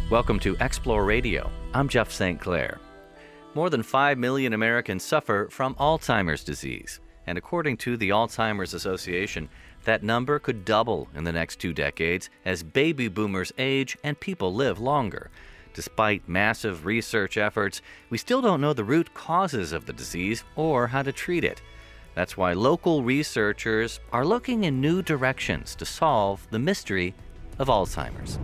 Welcome to Explore Radio. I'm Jeff St. Clair. More than 5 million Americans suffer from Alzheimer's disease. And according to the Alzheimer's Association, that number could double in the next 2 decades as baby boomers age and people live longer. Despite massive research efforts, we still don't know the root causes of the disease or how to treat it. That's why local researchers are looking in new directions to solve the mystery of Alzheimer's.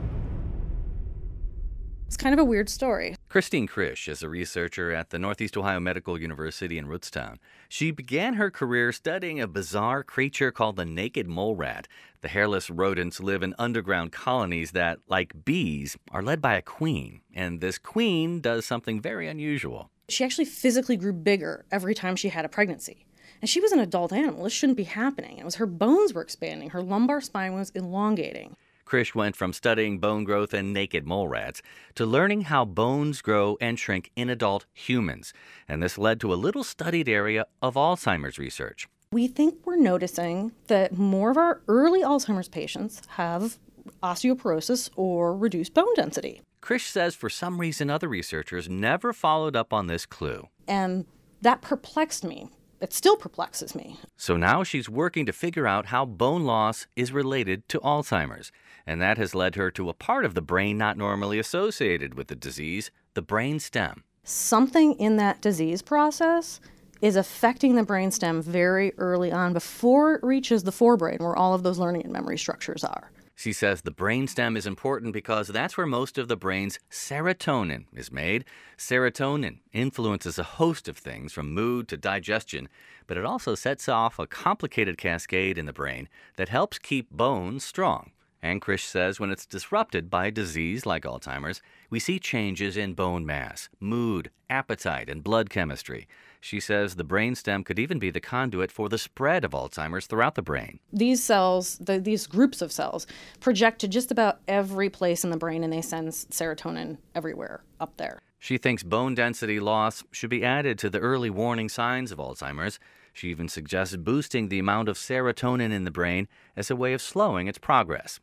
It's kind of a weird story. Christine Krish is a researcher at the Northeast Ohio Medical University in Rootstown. She began her career studying a bizarre creature called the naked mole rat. The hairless rodents live in underground colonies that, like bees, are led by a queen. And this queen does something very unusual. She actually physically grew bigger every time she had a pregnancy. And she was an adult animal. This shouldn't be happening. It was her bones were expanding. Her lumbar spine was elongating. Krish went from studying bone growth in naked mole rats to learning how bones grow and shrink in adult humans. And this led to a little studied area of Alzheimer's research. We think we're noticing that more of our early Alzheimer's patients have osteoporosis or reduced bone density. Krish says for some reason other researchers never followed up on this clue. And that perplexed me. It still perplexes me. So now she's working to figure out how bone loss is related to Alzheimer's. And that has led her to a part of the brain not normally associated with the disease, the brain stem. Something in that disease process is affecting the brainstem very early on before it reaches the forebrain, where all of those learning and memory structures are. She says the brainstem is important because that's where most of the brain's serotonin is made. Serotonin influences a host of things from mood to digestion, but it also sets off a complicated cascade in the brain that helps keep bones strong. And Krish says when it's disrupted by a disease like Alzheimer's, we see changes in bone mass, mood, appetite, and blood chemistry. She says the brainstem could even be the conduit for the spread of Alzheimer's throughout the brain. These cells, these groups of cells, project to just about every place in the brain, and they send serotonin everywhere up there. She thinks bone density loss should be added to the early warning signs of Alzheimer's. She even suggests boosting the amount of serotonin in the brain as a way of slowing its progress.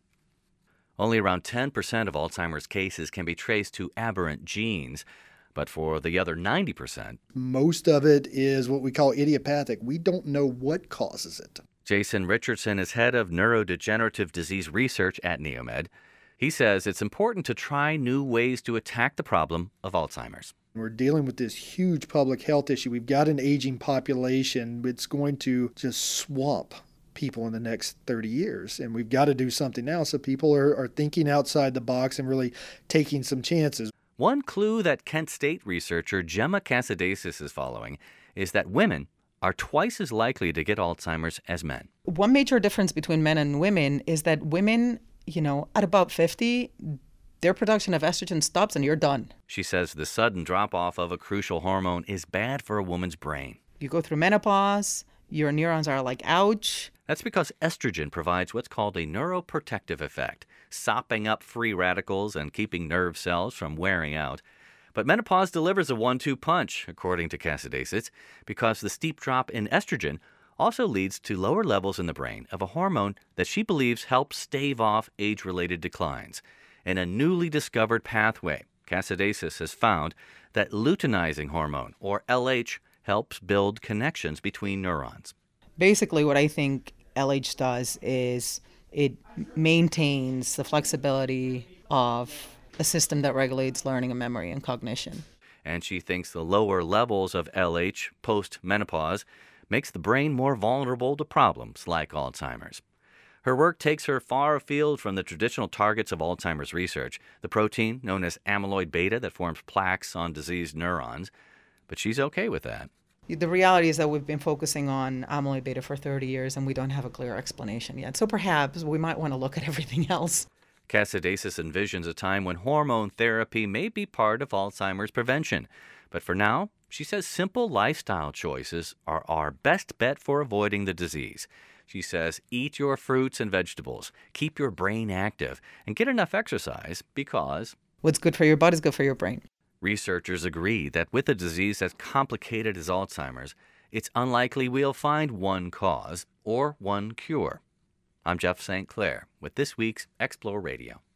Only around 10% of Alzheimer's cases can be traced to aberrant genes. But for the other 90%, most of it is what we call idiopathic. We don't know what causes it. Jason Richardson is head of neurodegenerative disease research at Neomed. He says it's important to try new ways to attack the problem of Alzheimer's. We're dealing with this huge public health issue. We've got an aging population. It's going to just swamp people in the next 30 years. And we've got to do something now. So people are thinking outside the box and really taking some chances. One clue that Kent State researcher Gemma Cassadasis is following is that women are twice as likely to get Alzheimer's as men. One major difference between men and women is that women, at about 50, their production of estrogen stops and you're done. She says the sudden drop-off of a crucial hormone is bad for a woman's brain. You go through menopause, your neurons are like, ouch. That's because estrogen provides what's called a neuroprotective effect, sopping up free radicals and keeping nerve cells from wearing out. But menopause delivers a 1-2 punch, according to Cassadasis, because the steep drop in estrogen also leads to lower levels in the brain of a hormone that she believes helps stave off age-related declines. In a newly discovered pathway, Cassadasis has found that luteinizing hormone, or LH, helps build connections between neurons. Basically, what I think LH does is it maintains the flexibility of a system that regulates learning and memory and cognition. And she thinks the lower levels of LH post-menopause makes the brain more vulnerable to problems like Alzheimer's. Her work takes her far afield from the traditional targets of Alzheimer's research, the protein known as amyloid beta that forms plaques on diseased neurons. But she's okay with that. The reality is that we've been focusing on amyloid beta for 30 years and we don't have a clear explanation yet. So perhaps we might want to look at everything else. Cassadasis envisions a time when hormone therapy may be part of Alzheimer's prevention. But for now, she says simple lifestyle choices are our best bet for avoiding the disease. She says eat your fruits and vegetables, keep your brain active, and get enough exercise because what's good for your body is good for your brain. Researchers agree that with a disease as complicated as Alzheimer's, it's unlikely we'll find one cause or one cure. I'm Jeff St. Clair with this week's Explore Radio.